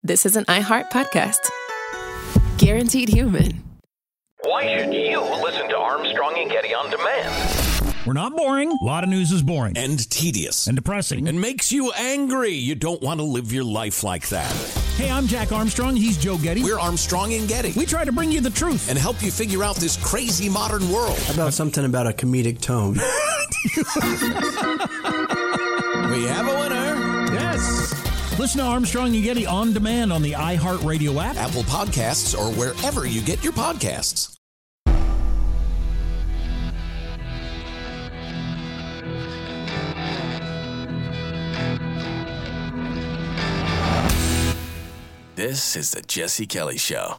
this is an iHeart podcast. Guaranteed human. Why should you listen to Armstrong and Getty on demand? We're not boring. A lot of news is boring. And tedious. And depressing. And makes you angry. You don't want to live your life like that. Hey, I'm Jack Armstrong. He's Joe Getty. We're Armstrong and Getty. We try to bring you the truth. And help you figure out this crazy modern world. How about something about a comedic tone? We have a winner. Yes. Listen to Armstrong and Getty on demand on the iHeartRadio app, Apple Podcasts, or wherever you get your podcasts. This is the Jesse Kelly Show.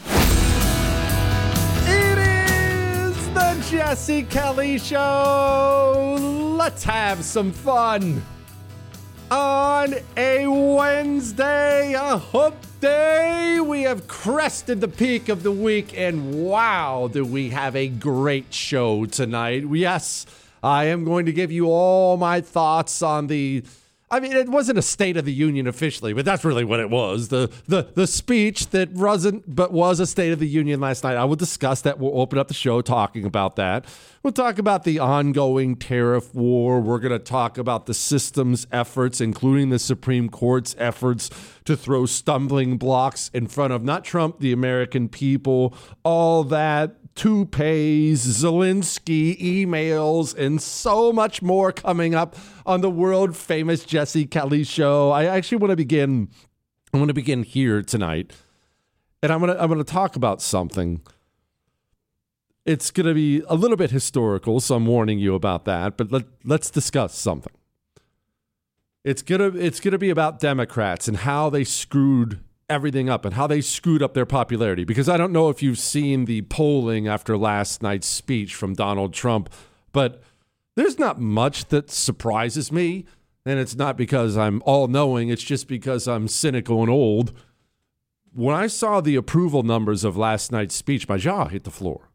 It is the Jesse Kelly Show. Let's have some fun. On a Wednesday, a hump day, we have crested the peak of the week, and wow, do we have a great show tonight. Yes, I am going to give you all my thoughts on it wasn't a State of the Union officially, but that's really what it was. The speech that wasn't, but was a State of the Union last night. I will discuss that. We'll open up the show talking about that. We'll talk about the ongoing tariff war. We're going to talk about the system's efforts, including the Supreme Court's efforts to throw stumbling blocks in front of not Trump, the American people, all that. Toupees, Zelensky, emails, and so much more coming up on the world famous Jesse Kelly Show. I actually want to begin. I want to begin here tonight, and I'm gonna talk about something. It's gonna be a little bit historical, so I'm warning you about that. But let's discuss something. It's gonna be about Democrats and how they screwed everything up and how they screwed up their popularity. Because I don't know if you've seen the polling after last night's speech from Donald Trump, but there's not much that surprises me. And it's not because I'm all-knowing. It's just because I'm cynical and old. When I saw the approval numbers of last night's speech, my jaw hit the floor.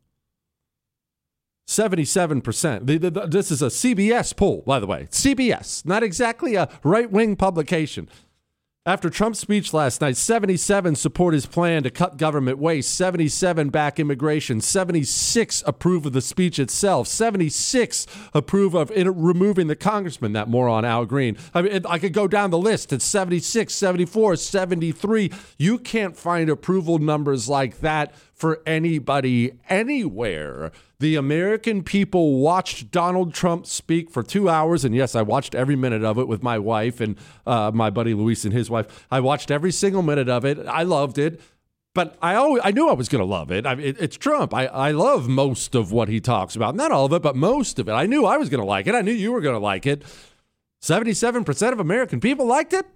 77%. This is a CBS poll, by the way. CBS, not exactly a right-wing publication. After Trump's speech last night, 77 support his plan to cut government waste, 77 back immigration, 76 approve of the speech itself, 76 approve of removing the congressman, that moron Al Green. I mean, I could go down the list. It's 76, 74, 73. You can't find approval numbers like that for anybody anywhere. The American people watched Donald Trump speak for 2 hours, and yes, I watched every minute of it with my wife and my buddy Luis and his wife. I watched every single minute of it. I loved it, but I knew I was going to love it. I mean, it's Trump. I love most of what he talks about. Not all of it, but most of it. I knew I was going to like it. I knew you were going to like it. 77% of American people liked it.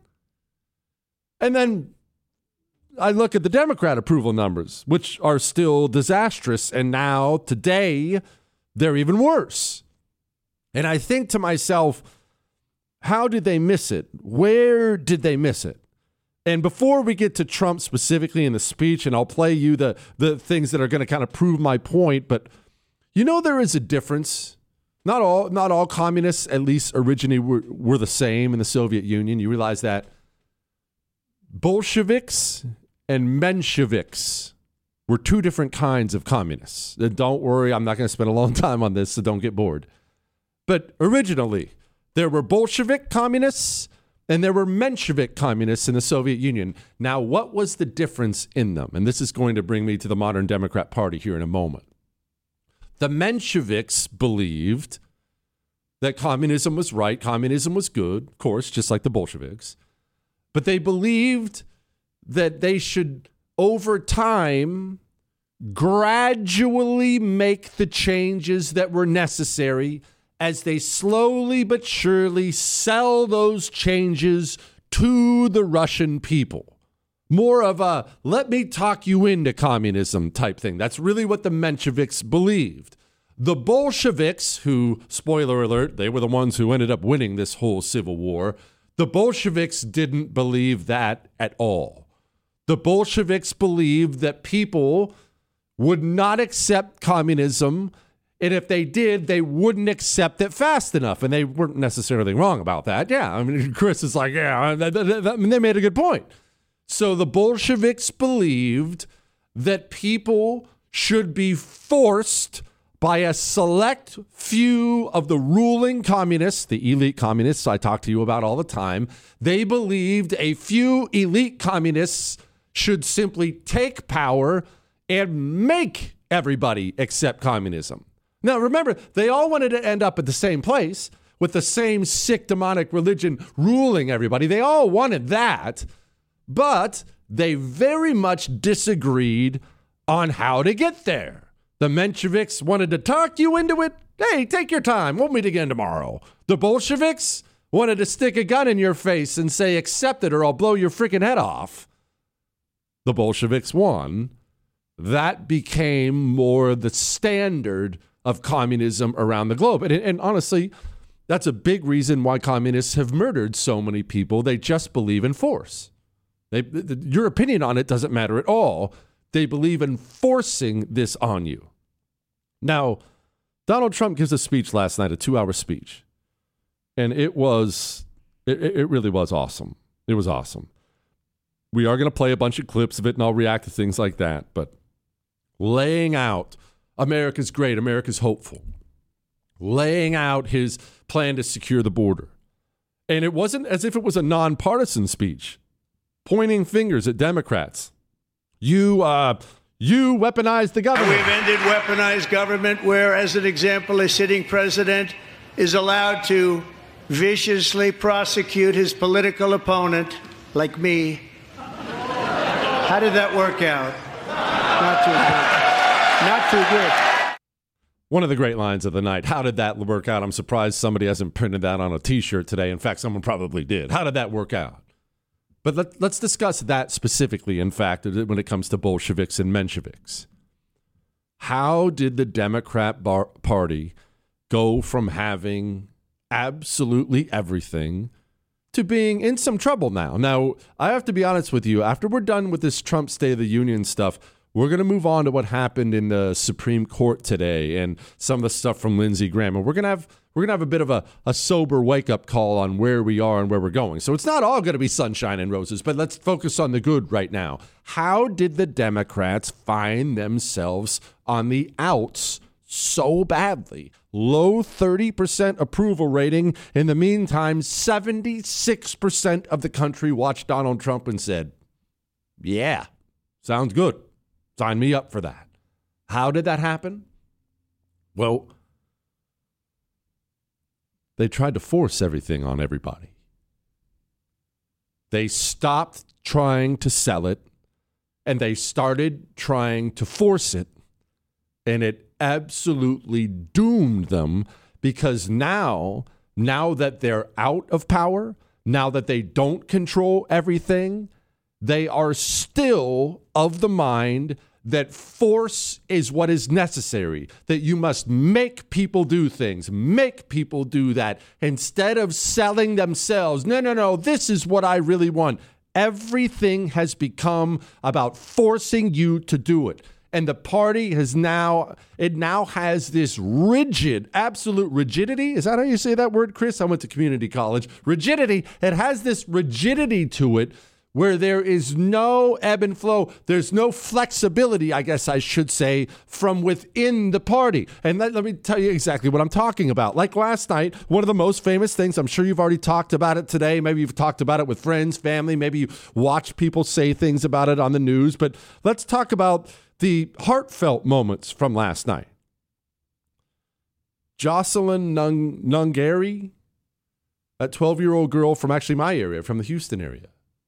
And then I look at the Democrat approval numbers, which are still disastrous. And now, today, they're even worse. And I think to myself, how did they miss it? Where did they miss it? And before we get to Trump specifically in the speech, and I'll play you the things that are going to kind of prove my point, but you know there is a difference. Not all communists, at least originally, were the same in the Soviet Union. You realize that? Bolsheviks and Mensheviks were two different kinds of communists. And don't worry, I'm not going to spend a long time on this, so don't get bored. But originally, there were Bolshevik communists and there were Menshevik communists in the Soviet Union. Now, what was the difference in them? And this is going to bring me to the modern Democrat Party here in a moment. The Mensheviks believed that communism was right, communism was good, of course, just like the Bolsheviks. But they believed that they should, over time, gradually make the changes that were necessary as they slowly but surely sell those changes to the Russian people. More of a, let me talk you into communism type thing. That's really what the Mensheviks believed. The Bolsheviks, who, spoiler alert, they were the ones who ended up winning this whole civil war, the Bolsheviks didn't believe that at all. The Bolsheviks believed that people would not accept communism, and if they did, they wouldn't accept it fast enough. And they weren't necessarily wrong about that. Yeah, I mean, Chris is like, yeah, they made a good point. So the Bolsheviks believed that people should be forced by a select few of the ruling communists, the elite communists I talk to you about all the time. They believed a few elite communists should simply take power and make everybody accept communism. Now, remember, they all wanted to end up at the same place with the same sick demonic religion ruling everybody. They all wanted that, but they very much disagreed on how to get there. The Mensheviks wanted to talk you into it. Hey, take your time. We'll meet again tomorrow. The Bolsheviks wanted to stick a gun in your face and say, accept it or I'll blow your freaking head off. The Bolsheviks won. That became more the standard of communism around the globe. And honestly, that's a big reason why communists have murdered so many people. They just believe in force. Your opinion on it doesn't matter at all. They believe in forcing this on you. Now, Donald Trump gives a speech last night, a 2-hour speech. And it really was awesome. It was awesome. We are going to play a bunch of clips of it and I'll react to things like that. But laying out America's great, America's hopeful. Laying out his plan to secure the border. And it wasn't as if it was a nonpartisan speech. Pointing fingers at Democrats. You weaponized the government. We've ended weaponized government where, as an example, a sitting president is allowed to viciously prosecute his political opponent, like me. How did that work out? Not too good. Not too good. One of the great lines of the night. How did that work out? I'm surprised somebody hasn't printed that on a T-shirt today. In fact, someone probably did. How did that work out? But let's discuss that specifically, in fact, when it comes to Bolsheviks and Mensheviks. How did the Democrat Party go from having absolutely everything to being in some trouble now? Now, I have to be honest with you. After we're done with this Trump State of the Union stuff, we're going to move on to what happened in the Supreme Court today and some of the stuff from Lindsey Graham. And we're going to have a bit of a sober wake-up call on where we are and where we're going. So it's not all going to be sunshine and roses, but let's focus on the good right now. How did the Democrats find themselves on the outs so badly? Low 30% approval rating. In the meantime, 76% of the country watched Donald Trump and said, yeah, sounds good. Sign me up for that. How did that happen? Well, they tried to force everything on everybody. They stopped trying to sell it, and they started trying to force it, and it absolutely doomed them because now that they're out of power, now that they don't control everything, they are still of the mind that force is what is necessary, that you must make people do things, make people do that, instead of selling themselves. No, this is what I really want. Everything has become about forcing you to do it. And the party now has this rigid, absolute rigidity. Is that how you say that word, Chris? I went to community college. Rigidity. It has this rigidity to it where there is no ebb and flow. There's no flexibility, I guess I should say, from within the party. And let me tell you exactly what I'm talking about. Like last night, one of the most famous things, I'm sure you've already talked about it today. Maybe you've talked about it with friends, family. Maybe you watch people say things about it on the news. But let's talk about the heartfelt moments from last night. Jocelyn Nungary, a 12-year-old girl from actually my area, from the Houston area.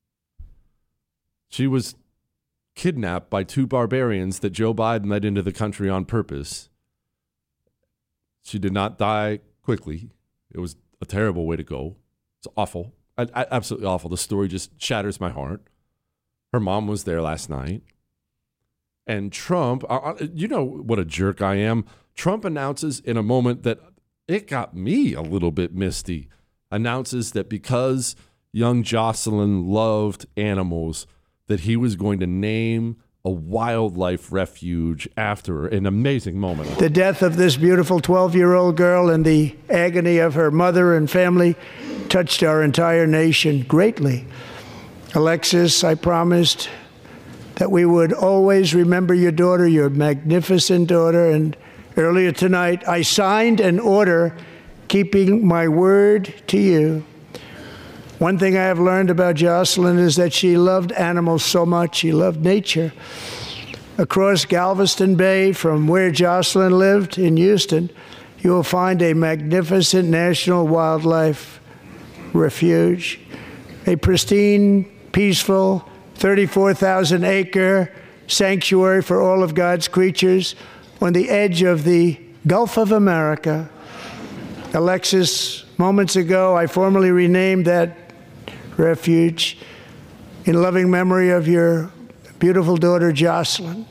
She was kidnapped by two barbarians that Joe Biden led into the country on purpose. She did not die quickly. It was a terrible way to go. It's awful. Absolutely awful. The story just shatters my heart. Her mom was there last night. And Trump, you know what a jerk I am. Trump announces in a moment that it got me a little bit misty. Announces that because young Jocelyn loved animals, that he was going to name a wildlife refuge after her. An amazing moment. The death of this beautiful 12-year-old girl and the agony of her mother and family touched our entire nation greatly. Alexis, I promised that we would always remember your daughter, your magnificent daughter, and earlier tonight I signed an order keeping my word to you. One thing I have learned about Jocelyn is that she loved animals so much. She loved nature. Across Galveston Bay, from where Jocelyn lived in Houston, you will find a magnificent national wildlife refuge, a pristine, peaceful, 34,000-acre sanctuary for all of God's creatures on the edge of the Gulf of America. Alexis, moments ago, I formally renamed that refuge in loving memory of your beautiful daughter, Jocelyn.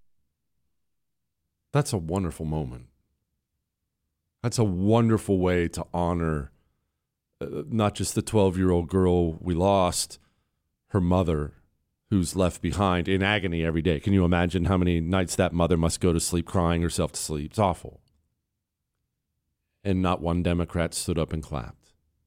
That's a wonderful moment. That's a wonderful way to honor not just the 12-year-old girl we lost, her mother, who's left behind in agony every day. Can you imagine how many nights that mother must go to sleep crying herself to sleep? It's awful. And not one Democrat stood up and clapped.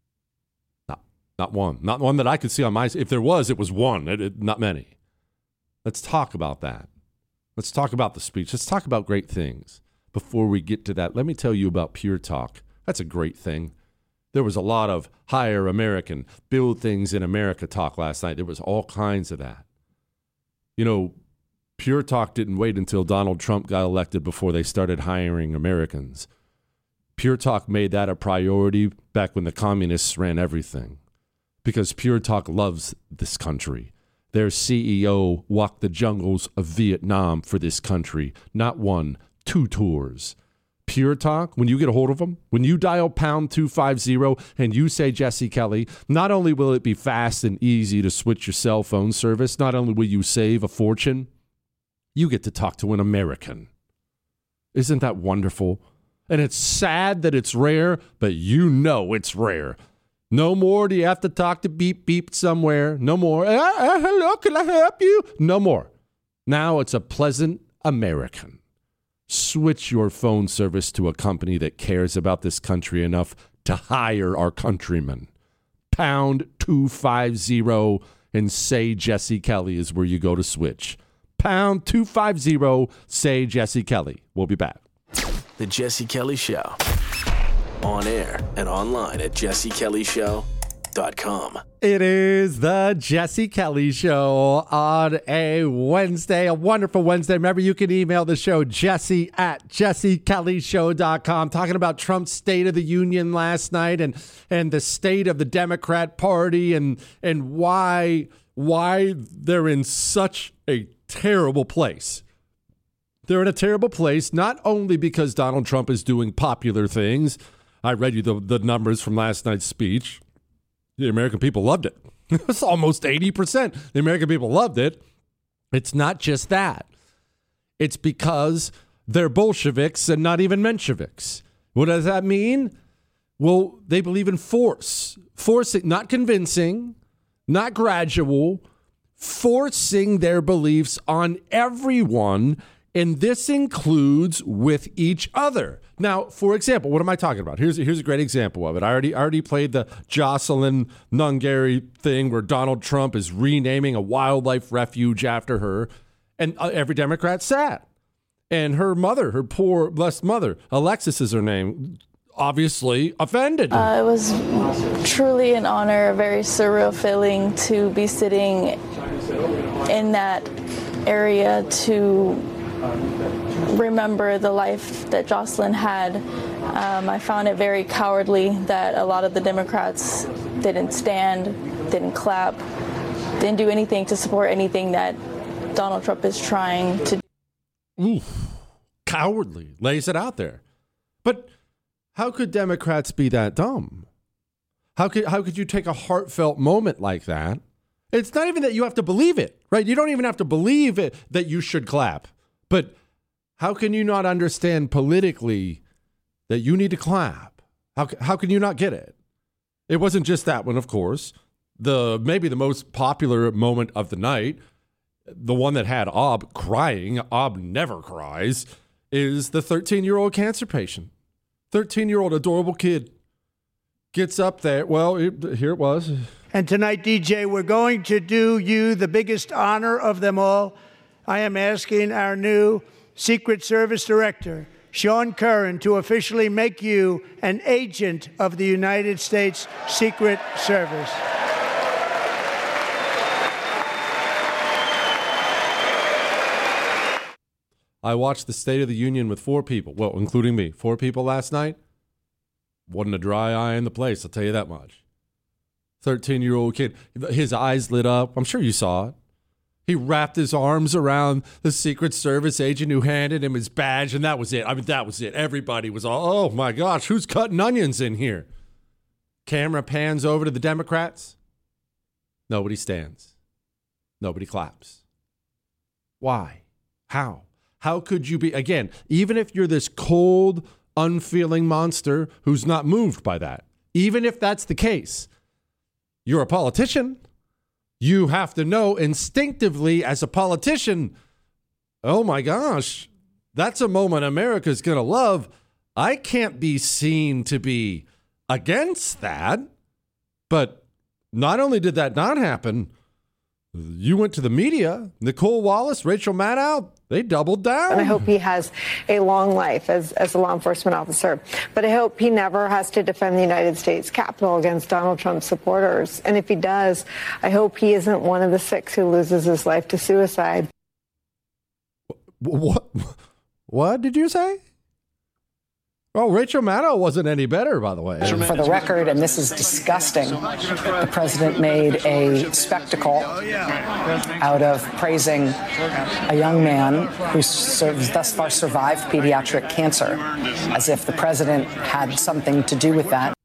Not one. Not one that I could see on my... If there was, it was one. Not many. Let's talk about that. Let's talk about the speech. Let's talk about great things. Before we get to that, let me tell you about Pure Talk. That's a great thing. There was a lot of hire American, build things in America talk last night. There was all kinds of that. You know, Pure Talk didn't wait until Donald Trump got elected before they started hiring Americans. Pure Talk made that a priority back when the communists ran everything. Because Pure Talk loves this country. Their CEO walked the jungles of Vietnam for this country. Not one, 2 tours. Pure Talk, when you get a hold of them, when you dial pound 250 and you say Jesse Kelly, not only will it be fast and easy to switch your cell phone service, not only will you save a fortune, you get to talk to an American. Isn't that wonderful? And it's sad that it's rare, but you know it's rare. No more do you have to talk to beep beep somewhere. No more. Hello, can I help you? No more. Now it's a pleasant American. Switch your phone service to a company that cares about this country enough to hire our countrymen. Pound 250 and say Jesse Kelly is where you go to switch. Pound 250, say Jesse Kelly. We'll be back. The Jesse Kelly Show. On air and online at jessekellyshow.com. It is the Jesse Kelly Show on a Wednesday, a wonderful Wednesday. Remember, you can email the show, Jesse at jessekellyshow.com, talking about Trump's State of the Union last night and the state of the Democrat Party and why they're in such a terrible place. They're in a terrible place, not only because Donald Trump is doing popular things. I read you the numbers from last night's speech. The American people loved it. It's almost 80%. The American people loved it. It's not just that. It's because they're Bolsheviks and not even Mensheviks. What does that mean? Well, they believe in force. Forcing, not convincing, not gradual, forcing their beliefs on everyone. And this includes with each other. Now, for example, what am I talking about? Here's a great example of it. I already played the Jocelyn Nungary thing where Donald Trump is renaming a wildlife refuge after her. And every Democrat sat. And her mother, her poor, blessed mother, Alexis is her name, obviously offended. It was truly an honor, a very surreal feeling to be sitting in that area to remember the life that Jocelyn had. I found it very cowardly that a lot of the Democrats didn't stand, didn't clap, didn't do anything to support anything that Donald Trump is trying to do. Oof, cowardly, lays it out there. But how could Democrats be that dumb? How could you take a heartfelt moment like that? It's not even that you have to believe it, right? You don't even have to believe it that you should clap. But how can you not understand politically that you need to clap? How can you not get it? It wasn't just that one, of course. Maybe the most popular moment of the night, the one that had Ob crying, Ob never cries, is the 13-year-old cancer patient. 13-year-old adorable kid gets up there. Well, here it was. And tonight, DJ, we're going to do you the biggest honor of them all. I am asking our new Secret Service Director, Sean Curran, to officially make you an agent of the United States Secret Service. I watched the State of the Union with 4 people, well, including me, 4 people last night. Wasn't a dry eye in the place, I'll tell you that much. 13-year-old kid, his eyes lit up. I'm sure you saw it. He wrapped his arms around the Secret Service agent who handed him his badge, and that was it. I mean, that was it. Everybody was all, oh my gosh, who's cutting onions in here? Camera pans over to the Democrats. Nobody stands. Nobody claps. Why? How? How could you be, again, even if you're this cold, unfeeling monster who's not moved by that, even if that's the case, you're a politician. You have to know instinctively as a politician, oh my gosh, that's a moment America's going to love. I can't be seen to be against that. But not only did that not happen, you went to the media, Nicole Wallace, Rachel Maddow, they doubled down. And I hope he has a long life as a law enforcement officer. But I hope he never has to defend the United States Capitol against Donald Trump supporters. And if he does, I hope he isn't one of the 6 who loses his life to suicide. What did you say? Oh, Rachel Maddow wasn't any better, by the way. For the record, and this is disgusting, the president made a spectacle out of praising a young man who thus far survived pediatric cancer, as if the president had something to do with that.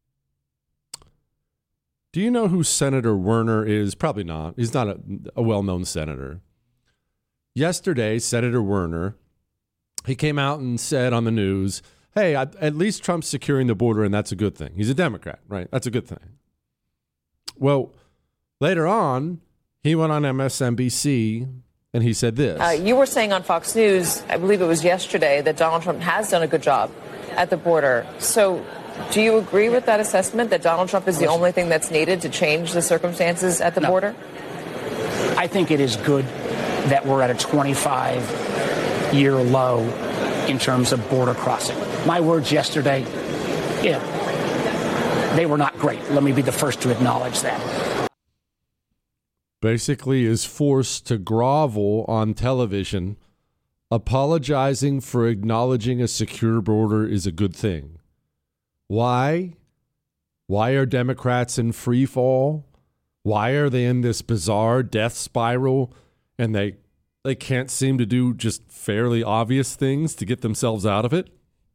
Do you know who Senator Werner is? Probably not. He's not a well-known senator. Yesterday, Senator Werner, he came out and said on the news, hey, at least Trump's securing the border, and that's a good thing. He's a Democrat, right? That's a good thing. Well, later on, he went on MSNBC, and he said this. You were saying on Fox News, I believe it was yesterday, that Donald Trump has done a good job at the border. So do you agree with that assessment, that Donald Trump is the only thing that's needed to change the circumstances at the border? I think it is good that we're at a 25-year low in terms of border crossing. My words yesterday, they were not great. Let me be the first to acknowledge that. Basically is forced to grovel on television, apologizing for acknowledging a secure border is a good thing. Why? Why are Democrats in free fall? Why are they in this bizarre death spiral and they can't seem to do just fairly obvious things to get themselves out of it?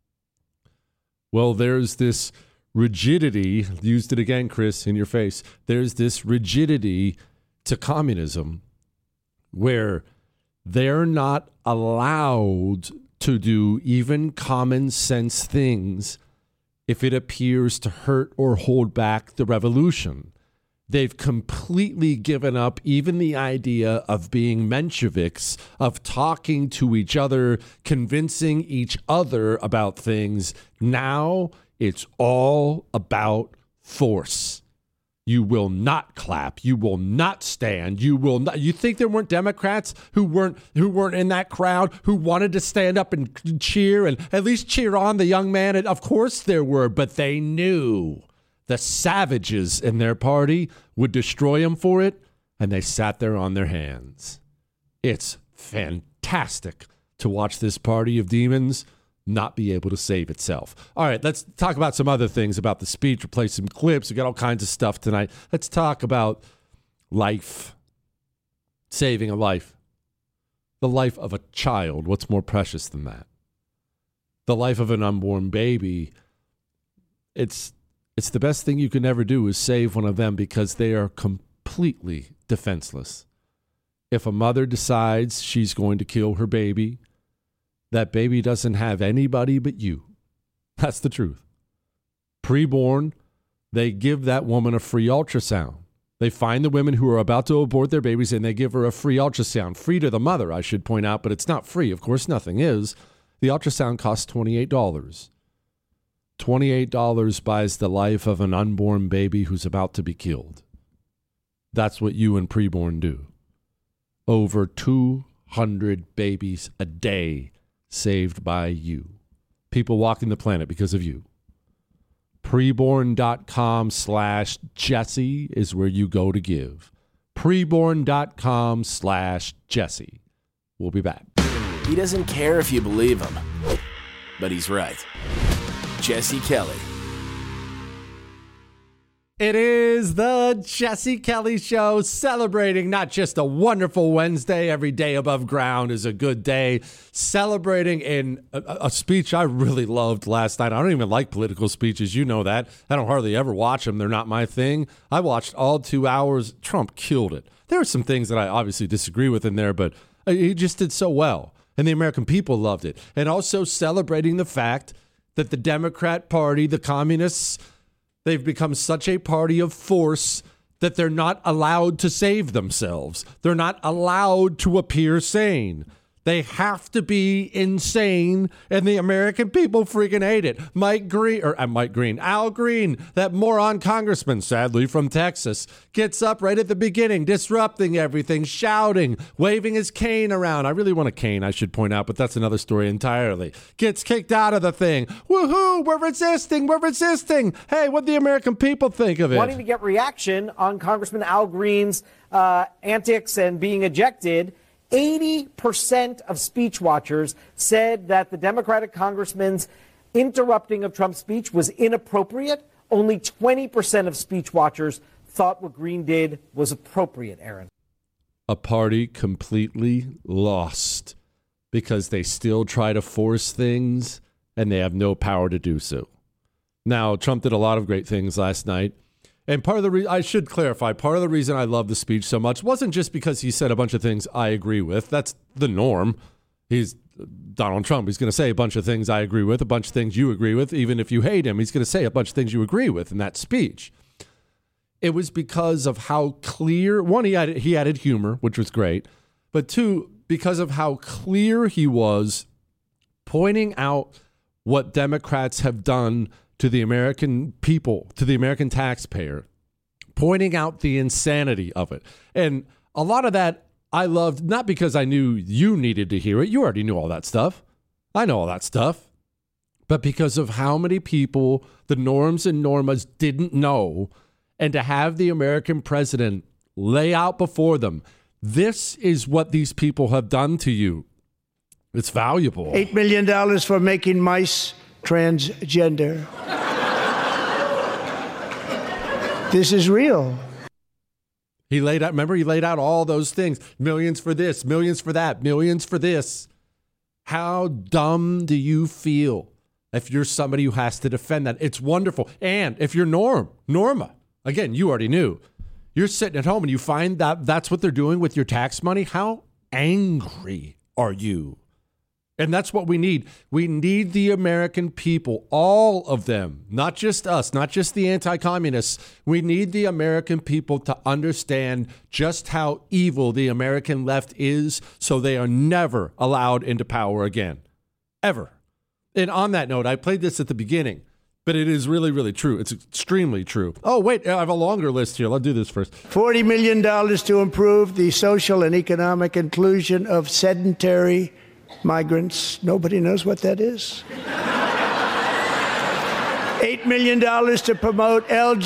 Well, there's this rigidity, used it again, Chris, in your face. There's this rigidity to communism where they're not allowed to do even common sense things if it appears to hurt or hold back the revolution. They've completely given up even the idea of being Mensheviks, of talking to each other, convincing each other about things. Now it's all about force. You will not clap. You will not stand. You will not. You think there weren't Democrats who weren't in that crowd who wanted to stand up and cheer and at least cheer on the young man? And of course there were, but they knew the savages in their party would destroy him for it, and they sat there on their hands. It's fantastic to watch this party of demons not be able to save itself. All right, let's talk about some other things about the speech. We'll play some clips. We got all kinds of stuff tonight. Let's talk about life, saving a life, the life of a child. What's more precious than that? The life of an unborn baby. It's the best thing you can ever do is save one of them because they are completely defenseless. If a mother decides she's going to kill her baby, that baby doesn't have anybody but you. That's the truth. Preborn, they give that woman a free ultrasound. They find the women who are about to abort their babies and they give her a free ultrasound. Free to the mother, I should point out, but it's not free. Of course, nothing is. The ultrasound costs $28. $28 buys the life of an unborn baby who's about to be killed. That's what you and preborn do. Over 200 babies a day saved by you. People walking the planet because of you. Preborn.com/Jesse is where you go to give. Preborn.com/Jesse. We'll be back. He doesn't care if you believe him, but he's right. Jesse Kelly. It is the Jesse Kelly Show, celebrating not just a wonderful Wednesday, every day above ground is a good day, celebrating in a speech I really loved last night. I don't even like political speeches, you know that. I don't hardly ever watch them. They're not my thing. I watched all 2 hours. Trump killed it. There were some things that I obviously disagree with in there, but he just did so well. And the American people loved it. And also celebrating the fact that the Democrat Party, the communists, they've become such a party of force that they're not allowed to save themselves. They're not allowed to appear sane. They have to be insane, and the American people freaking hate it. Al Green, that moron congressman, sadly from Texas, gets up right at the beginning, disrupting everything, shouting, waving his cane around. I really want a cane, I should point out, but that's another story entirely. Gets kicked out of the thing. Woohoo, we're resisting. Hey, what do the American people think of it? Wanting to get reaction on Congressman Al Green's antics and being ejected. 80% of speech watchers said that the Democratic congressman's interrupting of Trump's speech was inappropriate. Only 20% of speech watchers thought what Green did was appropriate, Aaron. A party completely lost because they still try to force things and they have no power to do so. Now, Trump did a lot of great things last night. And part of the reason, I should clarify, part of the reason I love the speech so much wasn't just because he said a bunch of things I agree with. That's the norm. He's Donald Trump. He's going to say a bunch of things I agree with, a bunch of things you agree with. Even if you hate him, he's going to say a bunch of things you agree with in that speech. It was because of how clear, one, he added humor, which was great. But two, because of how clear he was pointing out what Democrats have done to the American people, to the American taxpayer, pointing out the insanity of it. And a lot of that I loved, not because I knew you needed to hear it. You already knew all that stuff. I know all that stuff. But because of how many people the norms and normas didn't know, and to have the American president lay out before them, this is what these people have done to you. It's valuable. $8 million for making mice transgender. This is real. He laid out all those things. Millions for this, millions for that, millions for this. How dumb do you feel if you're somebody who has to defend that? It's wonderful. And if you're Norma, again, you already knew. You're sitting at home and you find that that's what they're doing with your tax money. How angry are you? And that's what we need. We need the American people, all of them, not just us, not just the anti-communists. We need the American people to understand just how evil the American left is, so they are never allowed into power again. Ever. And on that note, I played this at the beginning, but it is really, really true. It's extremely true. Oh, wait, I have a longer list here. Let's do this first. $40 million to improve the social and economic inclusion of sedentary migrants. Nobody knows what that is. $8 million to promote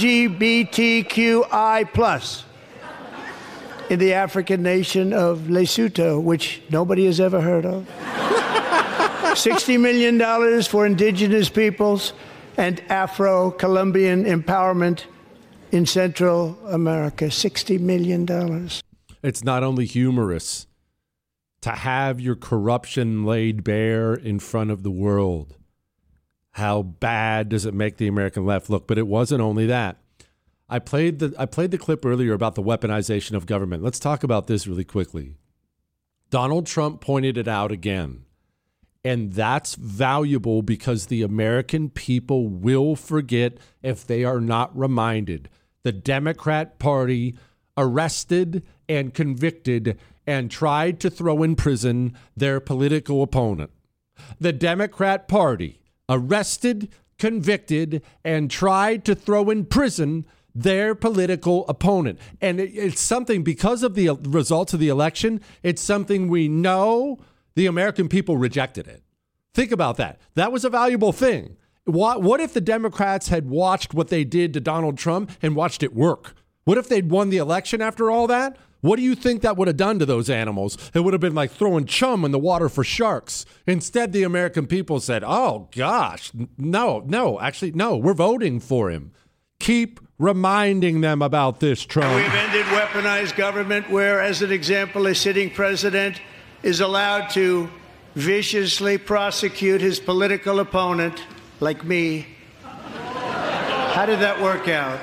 LGBTQI+ in the African nation of Lesotho, which nobody has ever heard of. $60 million for indigenous peoples and Afro-Colombian empowerment in Central America. $60 million. It's not only humorous to have your corruption laid bare in front of the world. How bad does it make the American left look? But it wasn't only that. I played the clip earlier about the weaponization of government. Let's talk about this really quickly. Donald Trump pointed it out again. And that's valuable because the American people will forget if they are not reminded. The Democrat Party arrested and convicted and tried to throw in prison their political opponent. The Democrat Party arrested, convicted, and tried to throw in prison their political opponent. And it's something, because of the results of the election, it's something we know the American people rejected it. Think about that. That was a valuable thing. What if the Democrats had watched what they did to Donald Trump and watched it work? What if they'd won the election after all that? What do you think that would have done to those animals? It would have been like throwing chum in the water for sharks. Instead, the American people said, oh, gosh, no, we're voting for him. Keep reminding them about this, Trump. We've ended weaponized government where, as an example, a sitting president is allowed to viciously prosecute his political opponent, like me. How did that work out?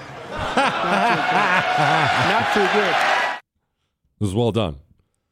Not too good. It was well done.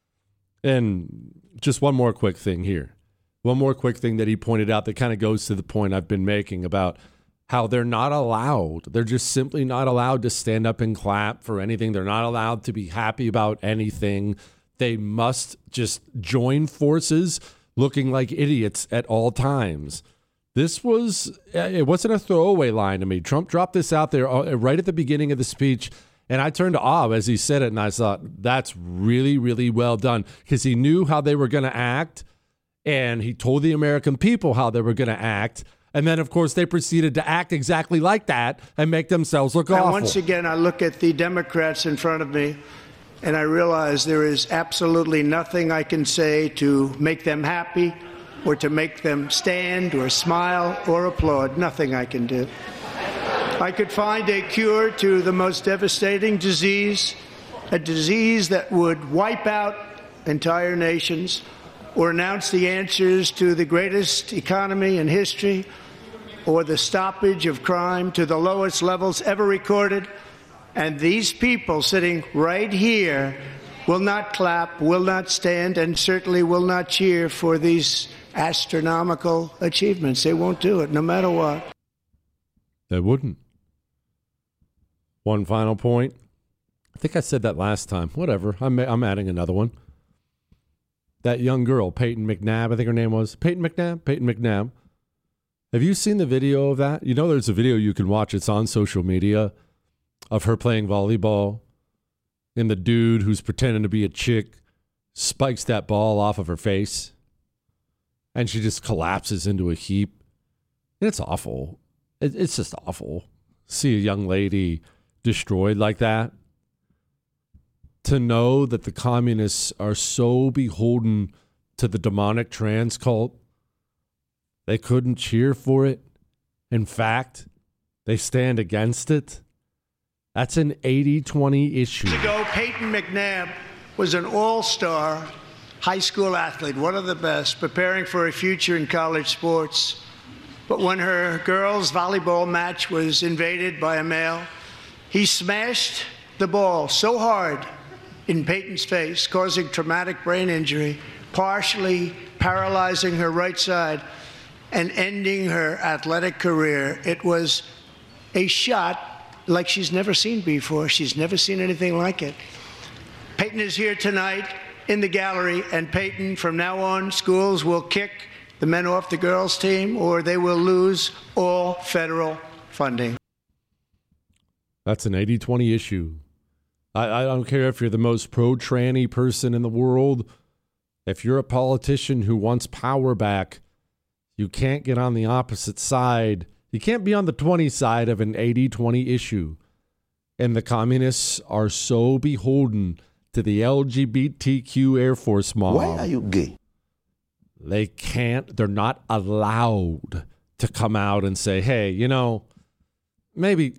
And just one more quick thing here. One more quick thing that he pointed out that kind of goes to the point I've been making about how they're not allowed. They're just simply not allowed to stand up and clap for anything. They're not allowed to be happy about anything. They must just join forces looking like idiots at all times. It wasn't a throwaway line to me. Trump dropped this out there right at the beginning of the speech, and I turned to awe as he said it, and I thought, that's really, really well done, because he knew how they were going to act, and he told the American people how they were going to act. And then, of course, they proceeded to act exactly like that and make themselves look awful. Once again, I look at the Democrats in front of me, and I realize there is absolutely nothing I can say to make them happy or to make them stand or smile or applaud. Nothing I can do. I could find a cure to the most devastating disease, a disease that would wipe out entire nations, or announce the answers to the greatest economy in history, or the stoppage of crime to the lowest levels ever recorded. And these people sitting right here will not clap, will not stand, and certainly will not cheer for these astronomical achievements. They won't do it, no matter what. They wouldn't. One final point. I think I said that last time. Whatever. I'm adding another one. That young girl, Peyton McNabb, I think her name was. Peyton McNabb. Have you seen the video of that? You know there's a video you can watch. It's on social media of her playing volleyball. And the dude who's pretending to be a chick spikes that ball off of her face. And she just collapses into a heap. And it's awful. It's just awful. See a young lady destroyed like that. To know that the communists are so beholden to the demonic trans cult, they couldn't cheer for it. In fact, they stand against it. That's an 80-20 issue. Years ago, Peyton McNabb was an all-star high school athlete, one of the best, preparing for a future in college sports. But when her girls' volleyball match was invaded by a male, he smashed the ball so hard in Peyton's face, causing traumatic brain injury, partially paralyzing her right side, and ending her athletic career. It was a shot like she's never seen before. She's never seen anything like it. Peyton is here tonight in the gallery, and Peyton, from now on, schools will kick the men off the girls' team, or they will lose all federal funding. That's an 80-20 issue. I don't care if you're the most pro-tranny person in the world. If you're a politician who wants power back, you can't get on the opposite side. You can't be on the 20 side of an 80-20 issue. And the communists are so beholden to the LGBTQ Air Force mob. Why are you gay? They can't, they're not allowed to come out and say, hey, you know, maybe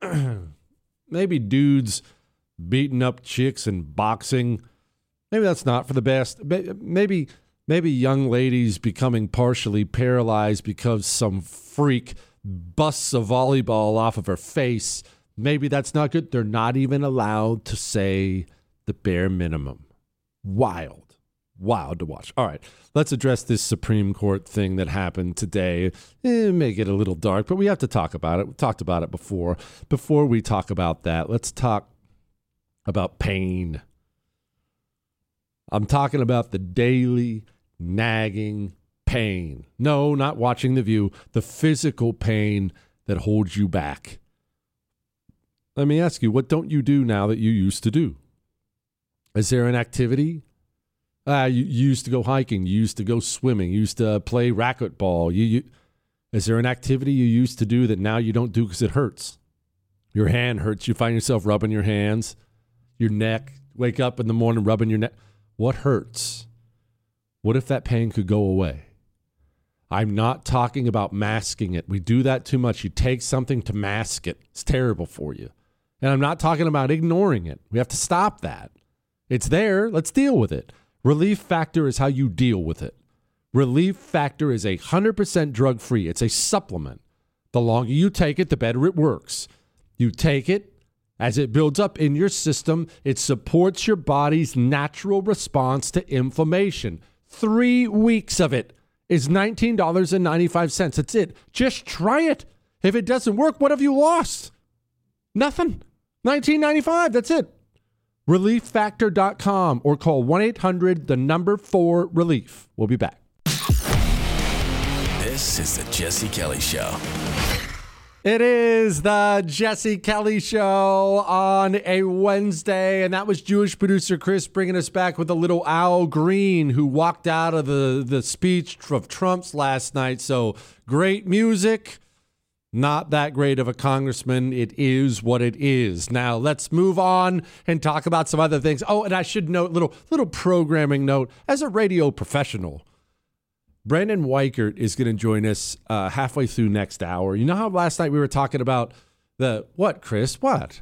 dudes beating up chicks and boxing, maybe that's not for the best. Maybe young ladies becoming partially paralyzed because some freak busts a volleyball off of her face, maybe that's not good. They're not even allowed to say the bare minimum. Wild to watch. All right, let's address this Supreme Court thing that happened today. It may get a little dark, but we have to talk about it. We talked about it before. Before we talk about that, let's talk about pain. I'm talking about the daily nagging pain. No, not watching The View. The physical pain that holds you back. let me ask you, what don't you do now that you used to do? Is there an activity? You used to go hiking. You used to go swimming. You used to play racquetball. Is there an activity you used to do that now you don't do because it hurts? Your hand hurts. You find yourself rubbing your hands, your neck. Wake up in the morning rubbing your neck. What hurts? What if that pain could go away? I'm not talking about masking it. We do that too much. You take something to mask it. It's terrible for you. And I'm not talking about ignoring it. We have to stop that. It's there. Let's deal with it. Relief Factor is how you deal with it. Relief Factor is 100% drug-free. It's a supplement. The longer you take it, the better it works. You take it. As it builds up in your system, it supports your body's natural response to inflammation. 3 weeks of it is $19.95. That's it. Just try it. If it doesn't work, what have you lost? Nothing. $19.95. That's it. ReliefFactor.com or call 1-800-4-RELIEF. We'll be back. This is the Jesse Kelly Show. It is the Jesse Kelly Show on a Wednesday, and that was Jewish producer Chris bringing us back with a little Al Green who walked out of the speech of Trump's last night. So great music, not that great of a congressman. It is what it is. Now let's move on and talk about some other things. Oh, and I should note, little programming note, as a radio professional, Brandon Weichert is going to join us halfway through next hour. You know how last night we were talking about what, Chris? What?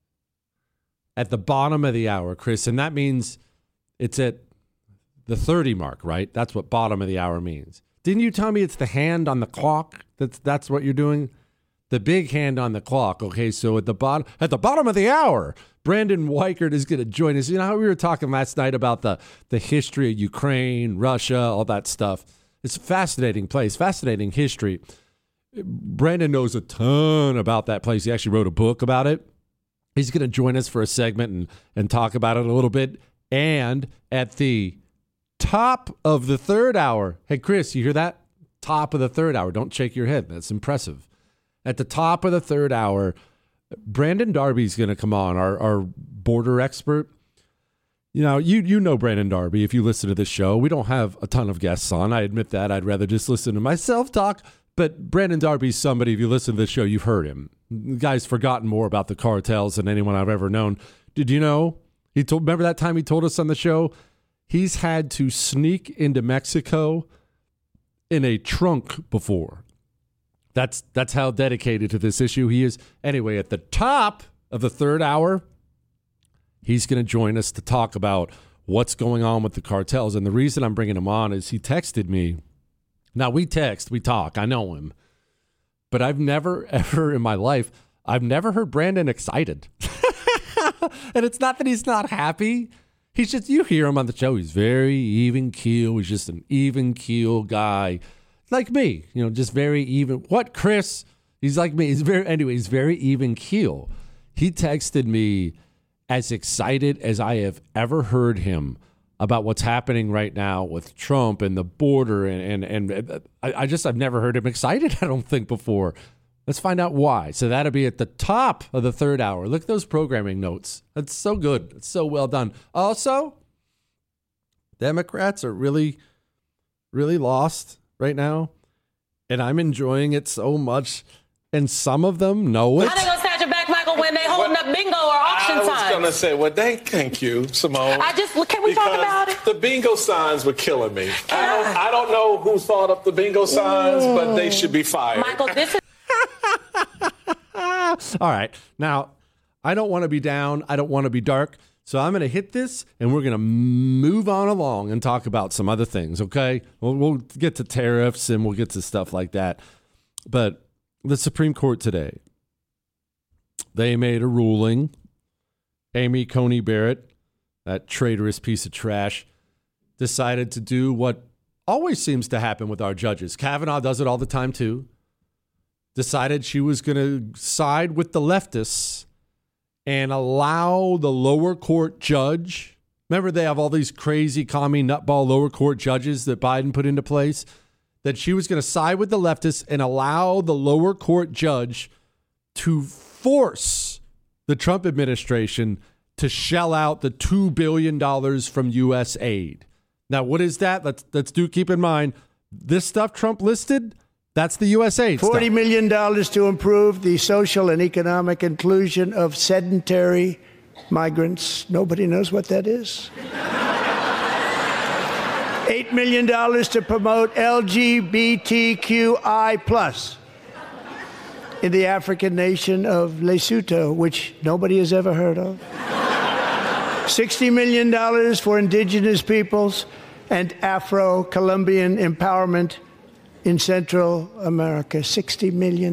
At the bottom of the hour, Chris, and that means it's at the 30 mark, right? That's what bottom of the hour means. Didn't you tell me it's the hand on the clock? That's what you're doing? The big hand on the clock. Okay, so at the bottom of the hour, Brandon Weichert is going to join us. You know how we were talking last night about the history of Ukraine, Russia, all that stuff. It's a fascinating place, fascinating history. Brandon knows a ton about that place. He actually wrote a book about it. He's going to join us for a segment and talk about it a little bit. And at the top of the third hour, hey, Chris, you hear that? Top of the third hour. Don't shake your head. That's impressive. At the top of the third hour, Brandon Darby's going to come on, our border expert. You know, you know Brandon Darby if you listen to this show. We don't have a ton of guests on. I admit that. I'd rather just listen to myself talk. But Brandon Darby's somebody, if you listen to this show, you've heard him. The guy's forgotten more about the cartels than anyone I've ever known. Did you know? Remember that time he told us on the show? He's had to sneak into Mexico in a trunk before. That's how dedicated to this issue he is. Anyway, at the top of the third hour, he's going to join us to talk about what's going on with the cartels. And the reason I'm bringing him on is he texted me. Now, we talk. I know him. But I've never, ever in my life, I've never heard Brandon excited. And it's not that he's not happy. He's just, you hear him on the show. He's very even keel. He's just an even keel guy. Like me, just very even. What, Chris? He's like me. He's very even keel. He texted me as excited as I have ever heard him about what's happening right now with Trump and the border. And I've never heard him excited, I don't think, before. Let's find out why. So that'll be at the top of the third hour. Look at those programming notes. That's so good. It's so well done. Also, Democrats are really, really lost right now. And I'm enjoying it so much. And some of them know it. How they gonna snatch your back, Michael, when they holding up bingo or auction signs? I was gonna say, thank you, Simone. Can we talk about it? The bingo signs were killing me. I don't know who thought up the bingo signs, but they should be fired. Michael, this is. All right. Now, I don't want to be down. I don't want to be dark. So I'm going to hit this, and we're going to move on along and talk about some other things, okay? We'll get to tariffs, and we'll get to stuff like that. But the Supreme Court today, they made a ruling. Amy Coney Barrett, that traitorous piece of trash, decided to do what always seems to happen with our judges. Kavanaugh does it all the time, too. Decided she was going to side with the leftists and allow the lower court judge. Remember, they have all these crazy commie nutball lower court judges that Biden put into place. That she was going to side with the leftists and allow the lower court judge to force the Trump administration to shell out the $2 billion from U.S. aid. Now, what is that? Let's keep in mind, this stuff Trump listed, that's the U.S. aid stuff. $40 million to improve the social and economic inclusion of sedentary migrants. Nobody knows what that is. $8 million to promote LGBTQI+ in the African nation of Lesotho, which nobody has ever heard of. $60 million for indigenous peoples and Afro-Colombian empowerment in Central America. $60 million.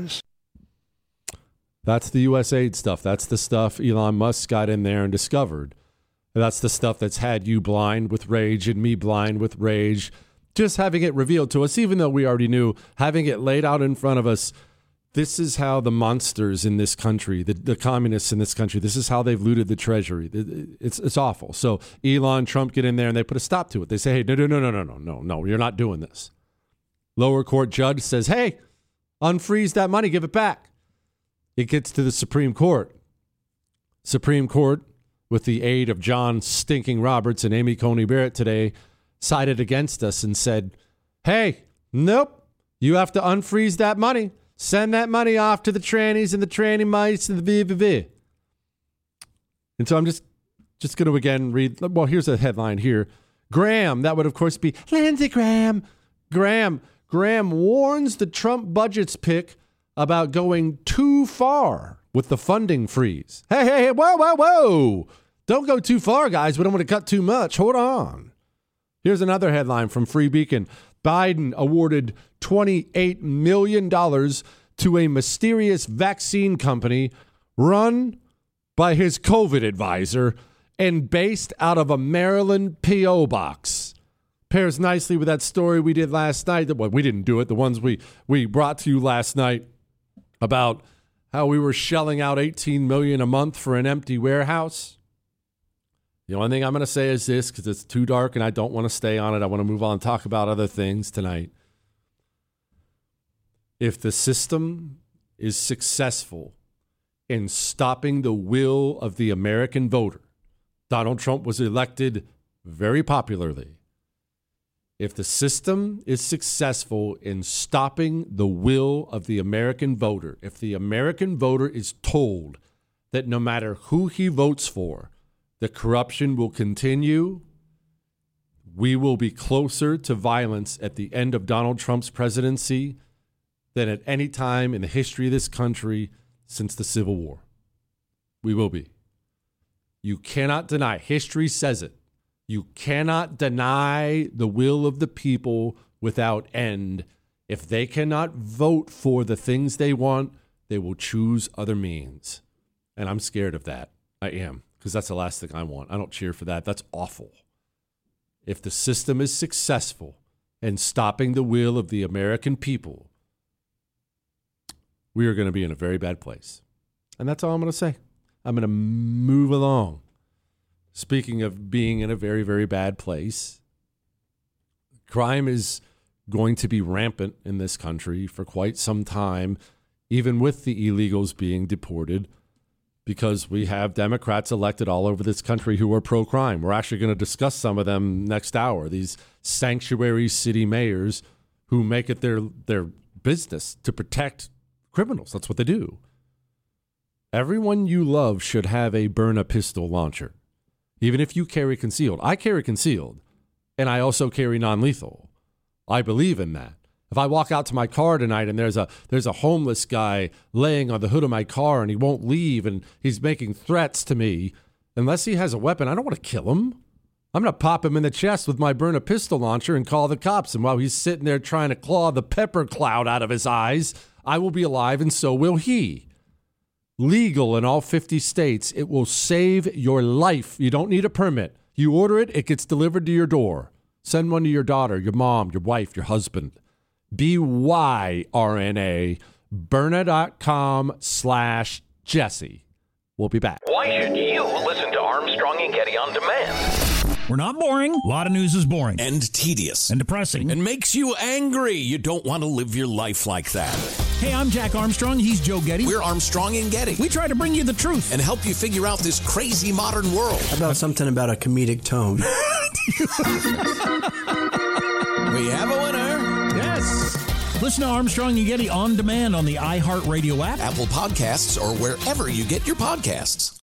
That's the U.S. aid stuff. That's the stuff Elon Musk got in there and discovered. And that's the stuff that's had you blind with rage and me blind with rage. Just having it revealed to us, even though we already knew, having it laid out in front of us, this is how the monsters in this country, the communists in this country, this is how they've looted the treasury. It's awful. So Elon, Trump get in there and they put a stop to it. They say, hey, no, you're not doing this. Lower court judge says, hey, unfreeze that money, give it back. It gets to the Supreme Court. Supreme Court, with the aid of John Stinking Roberts and Amy Coney Barrett today, sided against us and said, hey, nope, you have to unfreeze that money. Send that money off to the trannies and the tranny mice and the VVV. And so I'm just going to again read. Well, here's a headline here. Graham, that would of course be Lindsey Graham. Graham warns the Trump budget's pick about going too far with the funding freeze. Hey, whoa. Don't go too far, guys. We don't want to cut too much. Hold on. Here's another headline from Free Beacon. Biden awarded $28 million to a mysterious vaccine company run by his COVID advisor and based out of a Maryland P.O. box. Pairs nicely with that story we did last night. Well, we didn't do it. The ones we brought to you last night about how we were shelling out $18 million a month for an empty warehouse. The only thing I'm going to say is this, because it's too dark and I don't want to stay on it. I want to move on and talk about other things tonight. If the system is successful in stopping the will of the American voter, Donald Trump was elected very popularly. If the system is successful in stopping the will of the American voter, if the American voter is told that no matter who he votes for, the corruption will continue, we will be closer to violence at the end of Donald Trump's presidency than at any time in the history of this country since the Civil War. We will be. You cannot deny. History says it. You cannot deny the will of the people without end. If they cannot vote for the things they want, they will choose other means. And I'm scared of that. I am. Because that's the last thing I want. I don't cheer for that. That's awful. If the system is successful in stopping the will of the American people, we are going to be in a very bad place. And that's all I'm going to say. I'm going to move along. Speaking of being in a very, very bad place, crime is going to be rampant in this country for quite some time, even with the illegals being deported, because we have Democrats elected all over this country who are pro-crime. We're actually going to discuss some of them next hour, these sanctuary city mayors who make it their business to protect criminals. That's what they do. Everyone you love should have a burn-a-pistol launcher, even if you carry concealed. I carry concealed, and I also carry non-lethal. I believe in that. If I walk out to my car tonight and there's a homeless guy laying on the hood of my car and he won't leave and he's making threats to me, unless he has a weapon, I don't want to kill him. I'm going to pop him in the chest with my burn-a-pistol launcher and call the cops. And while he's sitting there trying to claw the pepper cloud out of his eyes, I will be alive and so will he. Legal in all 50 states. It will save your life. You don't need a permit. You order it, it gets delivered to your door. Send one to your daughter, your mom, your wife, your husband. BYRNA, Berna.com/Jesse. We'll be back. Why should you listen to Armstrong and Getty on demand? We're not boring. A lot of news is boring. And tedious. And depressing. And makes you angry. You don't want to live your life like that. Hey, I'm Jack Armstrong. He's Joe Getty. We're Armstrong and Getty. We try to bring you the truth and help you figure out this crazy modern world. How about something about a comedic tone? We have a winner. Yes. Listen to Armstrong and Getty on demand on the iHeartRadio app, Apple Podcasts, or wherever you get your podcasts.